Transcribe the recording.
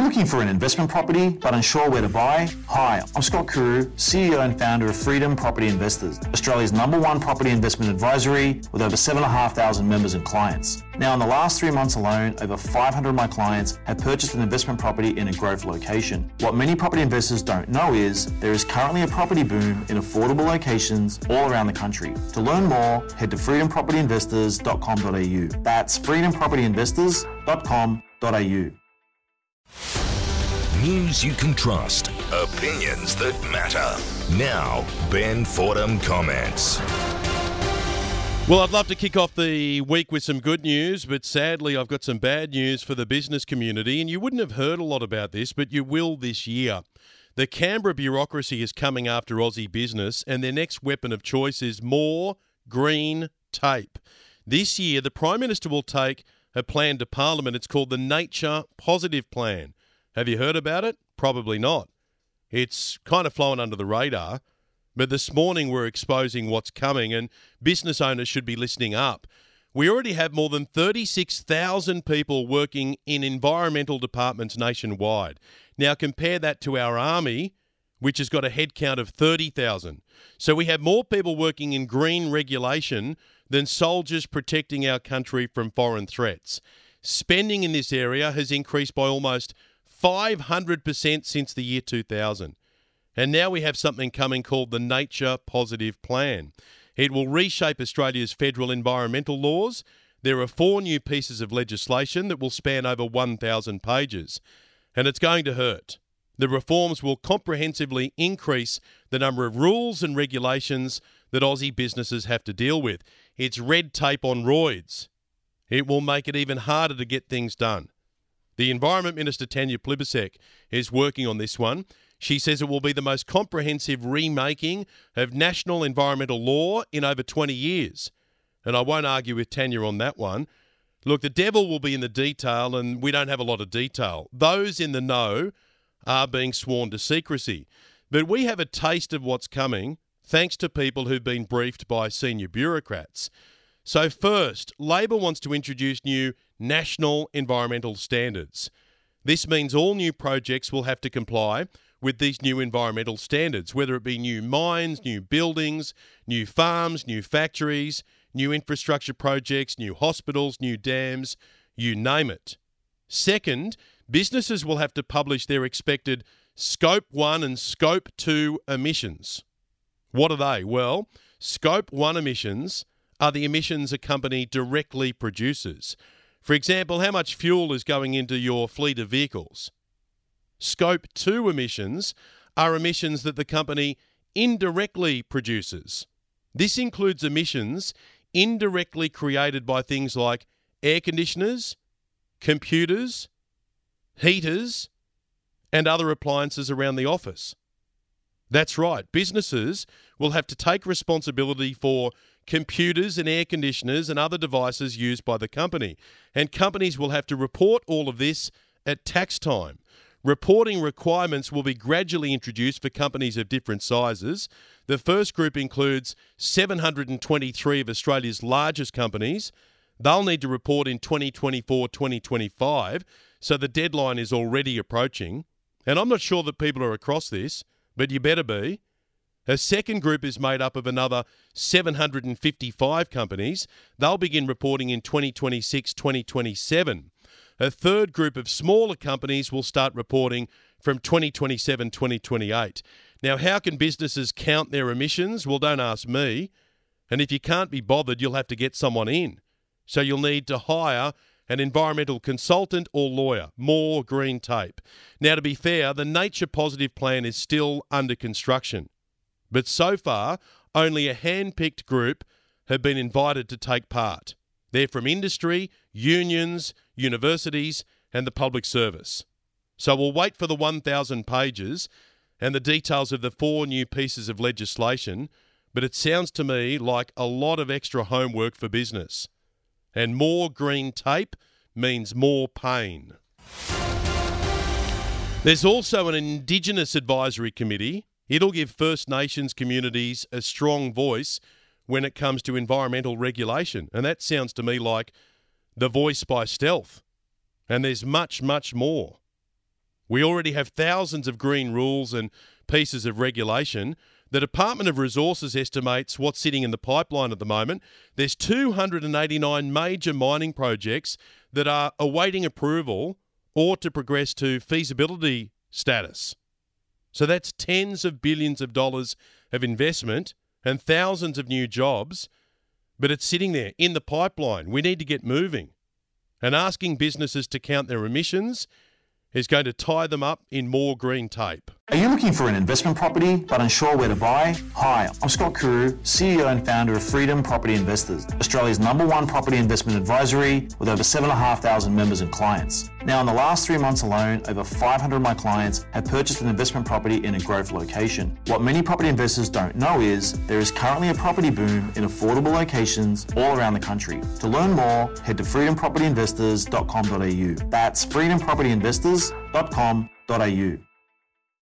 looking for an investment property but unsure where to buy? Hi, I'm Scott Kuru, CEO and founder of Freedom Property Investors, Australia's #1 property investment advisory with over 7,500 members and clients. Now, in the last 3 months alone, over 500 of my clients have purchased an investment property in a growth location. What many property investors don't know is there is currently a property boom in affordable locations all around the country. To learn more, head to freedompropertyinvestors.com.au. That's freedompropertyinvestors.com.au. News you can trust. Opinions that matter. Now, Ben Fordham comments. Well, I'd love to kick off the week with some good news, but sadly I've got some bad news for the business community, and you wouldn't have heard a lot about this, but you will this year. The Canberra bureaucracy is coming after Aussie business, and their next weapon of choice is more green tape. This year, the Prime Minister will take a plan to Parliament. It's called the Nature Positive Plan. Have you heard about it? Probably not. It's kind of flown under the radar. But this morning we're exposing what's coming, and business owners should be listening up. We already have more than 36,000 people working in environmental departments nationwide. Now compare that to our army, which has got a headcount of 30,000. So we have more people working in green regulation than soldiers protecting our country from foreign threats. Spending in this area has increased by almost 500% since the year 2000. And now we have something coming called the Nature Positive Plan. It will reshape Australia's federal environmental laws. There are 4 new pieces of legislation that will span over 1,000 pages. And it's going to hurt. The reforms will comprehensively increase the number of rules and regulations that Aussie businesses have to deal with. It's red tape on roids. It will make it even harder to get things done. The Environment Minister, Tanya Plibersek, is working on this one. She says it will be the most comprehensive remaking of national environmental law in over 20 years. And I won't argue with Tanya on that one. Look, the devil will be in the detail, and we don't have a lot of detail. Those in the know are being sworn to secrecy. But we have a taste of what's coming thanks to people who've been briefed by senior bureaucrats. So first, Labor wants to introduce new national environmental standards. This means all new projects will have to comply with these new environmental standards, whether it be new mines, new buildings, new farms, new factories, new infrastructure projects, new hospitals, new dams, you name it. Second, businesses will have to publish their expected Scope 1 and Scope 2 emissions. What are they? Well, Scope 1 emissions are the emissions a company directly produces. For example, how much fuel is going into your fleet of vehicles? Scope 2 emissions are emissions that the company indirectly produces. This includes emissions indirectly created by things like air conditioners, computers, heaters, and other appliances around the office. That's right, businesses will have to take responsibility for computers and air conditioners and other devices used by the company. And companies will have to report all of this at tax time. Reporting requirements will be gradually introduced for companies of different sizes. The first group includes 723 of Australia's largest companies. They'll need to report in 2024-2025, so the deadline is already approaching. And I'm not sure that people are across this, but you better be. A second group is made up of another 755 companies. They'll begin reporting in 2026-2027. A third group of smaller companies will start reporting from 2027-2028. Now, how can businesses count their emissions? Well, don't ask me. And if you can't be bothered, you'll have to get someone in. So you'll need to hire an environmental consultant or lawyer. More green tape. Now, to be fair, the Nature Positive Plan is still under construction. But so far, only a hand-picked group have been invited to take part. They're from industry, unions, universities, and the public service. So we'll wait for the 1,000 pages and the details of the 4 new pieces of legislation, but it sounds to me like a lot of extra homework for business. And more green tape means more pain. There's also an Indigenous Advisory Committee. It'll give First Nations communities a strong voice when it comes to environmental regulation. And that sounds to me like the voice by stealth. And there's much, much more. We already have thousands of green rules and pieces of regulation. The Department of Resources estimates what's sitting in the pipeline at the moment. There's 289 major mining projects that are awaiting approval or to progress to feasibility status. So that's tens of billions of dollars of investment and thousands of new jobs, but it's sitting there in the pipeline. We need to get moving. And asking businesses to count their emissions is going to tie them up in more green tape. Are you looking for an investment property but unsure where to buy? Hi, I'm Scott Carew, CEO and founder of Freedom Property Investors, Australia's #1 property investment advisory with over 7,500 members and clients. Now, in the last 3 months alone, over 500 of my clients have purchased an investment property in a growth location. What many property investors don't know is there is currently a property boom in affordable locations all around the country. To learn more, head to freedompropertyinvestors.com.au. That's freedompropertyinvestors.com.au.